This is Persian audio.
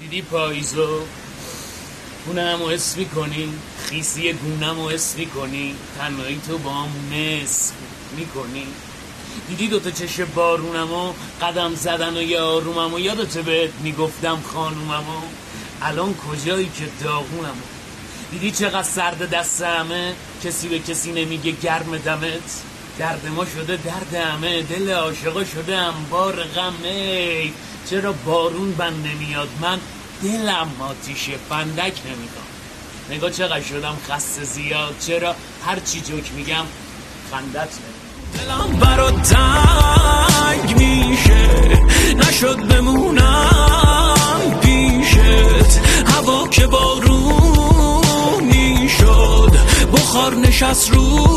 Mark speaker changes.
Speaker 1: دیدی پاییزو خونمو حس میکنی، خیسی گونمو حس میکنی، تنهایی تو با هم نصف میکنی. دیدی دوتا چشم بارونمو قدم زدن و یاروممو، یادته بهت میگفتم خانوممو، الان کجایی که داغونمو. دیدی چقدر سرد دست همه، کسی به کسی نمیگه گرم دمت، درد ما شده درد همه، دل عاشقا شده انبار غمه. چرا بارون بند نمیاد، من دلم آتیشه فندک نمیدم. نگاه چقدر شدم خسته زیاد، چرا هرچی جوک میگم خندت نمیدم. دلم برا تنگ میشه، نشد بمونم پیشت، هوا که بارونی شد، بخار نشست رو